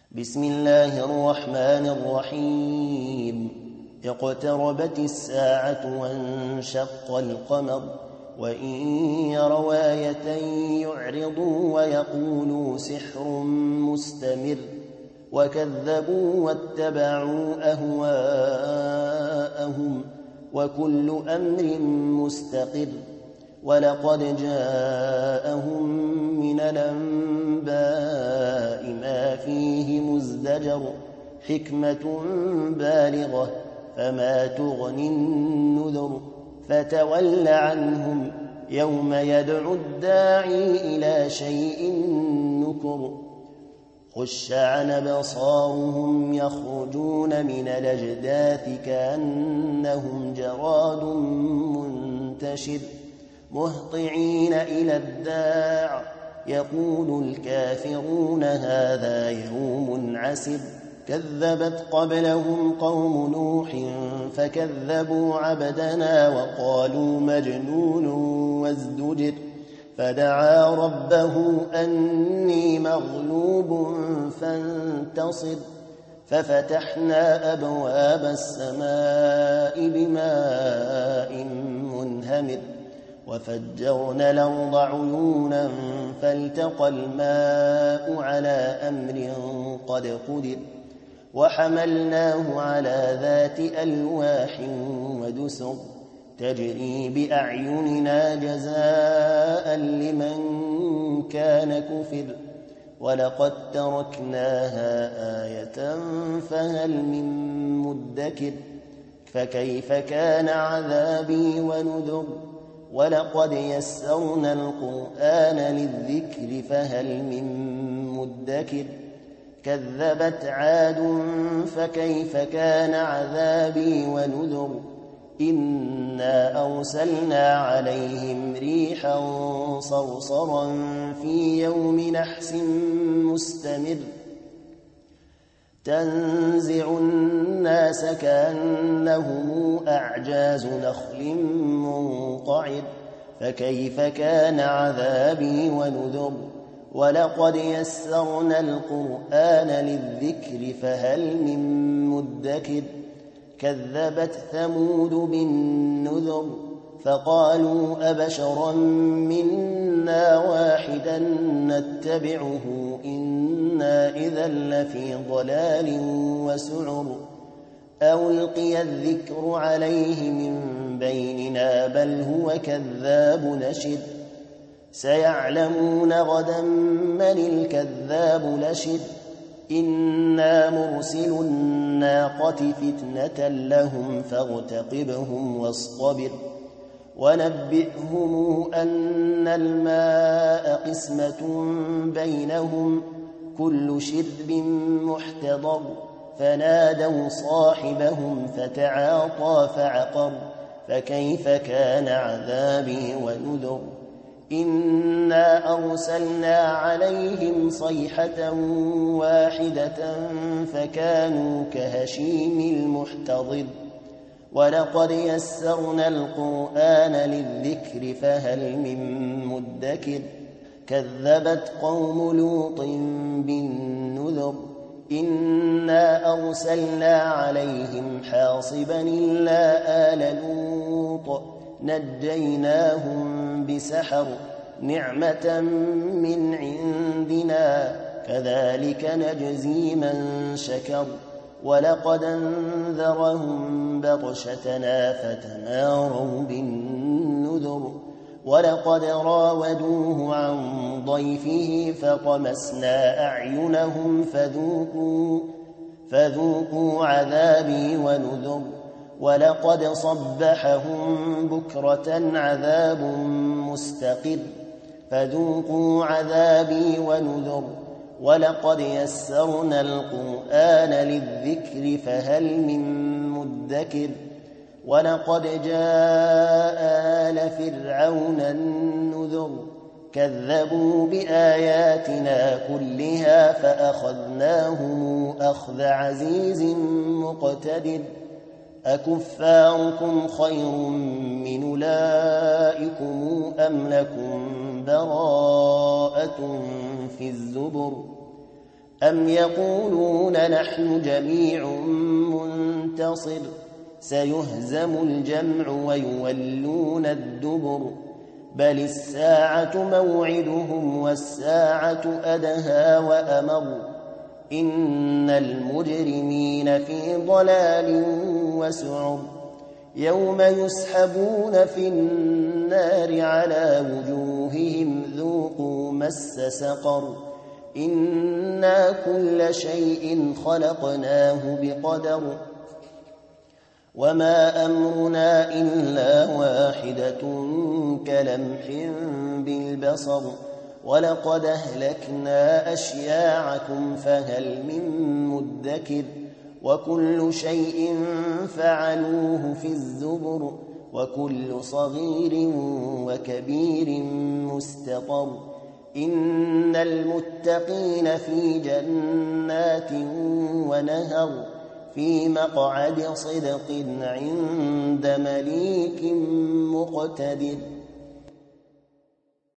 بسم الله الرحمن الرحيم. اقتربت الساعة وانشق القمر وإن يروا آية يعرضوا ويقولوا سحر مستمر وكذبوا واتبعوا أهواءهم وكل أمر مستقر ولقد جاءهم من الأنباء ما فيه مزدجر حكمة بالغة فما تغني النذر فتول عنهم يوم يدعو الداعي إلى شيء نكر خش عن أبصارهم يخرجون من الأجداث كأنهم جراد منتشر مهطعين إلى الداع يقول الكافرون هذا يوم عسر كذبت قبلهم قوم نوح فكذبوا عبدنا وقالوا مجنون وازدجر فدعا ربه أني مغلوب فانتصر ففتحنا أبواب السماء بماء منهمر وفجرنا الأرض عيونا فالتقى الماء على أمر قد قدر وحملناه على ذات ألواح ودسر تجري بأعيننا جزاء لمن كان كفر ولقد تركناها آية فهل من مدكر فكيف كان عذابي ونذر ولقد يسرنا القرآن للذكر فهل من مدكر كذبت عاد فكيف كان عذابي ونذر إنا أرسلنا عليهم ريحا صرصرا في يوم نحس مستمر تنزع الناس كأنهم أعجاز نخل منقعر فكيف كان عذابي ونذر ولقد يسرنا القرآن للذكر فهل من مدكر كذبت ثمود بالنذر فقالوا أبشرا منا واحدا نتبعه إنا إذا لفي ضلال وسعر ألقي الذكر عليه من بيننا بل هو كذاب نشر سيعلمون غدا من الكذاب نشر إنا مرسل الناقة فتنة لهم فارتقبهم واصطبر ونبئهم أن الماء قسمة بينهم كل شرب محتضر فنادوا صاحبهم فتعاطى فعقر فكيف كان عذابي ونذر إنا أرسلنا عليهم صيحة واحدة فكانوا كهشيم المحتضر ولقد يسرنا القرآن للذكر فهل من مدكر كذبت قوم لوط بالنذر إنا أرسلنا عليهم حاصبا إلا آل لوط نجيناهم بسحر نعمة من عندنا كذلك نجزي من شكر ولقد انذرهم بطشتنا فتماروا بالنذر ولقد راودوه عن ضيفه فطمسنا أعينهم فذوقوا عذابي ونذر ولقد صبحهم بكرة عذاب مستقر فذوقوا عذابي ونذر ولقد يسرنا القرآن للذكر فهل من مدكر ولقد جاء آل فرعون النذر كذبوا بآياتنا كلها فأخذناهم أخذ عزيز مقتدر أكفاركم خير من أولئكم أم لكم براءة في الزبر أم يقولون نحن جميع منتصر سيهزم الجمع ويولون الدبر بل الساعة موعدهم والساعة أدهى وأمر إن المجرمين في ضلال وسعر يوم يسحبون في النار على وجوههم ذوقوا مس سقر إنا كل شيء خلقناه بقدر وما أمرنا إلا واحدة كلمح بالبصر ولقد أهلكنا أشياعكم فهل من مدكر وكل شيء فعلوه في الزبر وكل صغير وكبير مستقر إن المتقين في جنات ونهر في مقعد صدق عند مليك مقتدر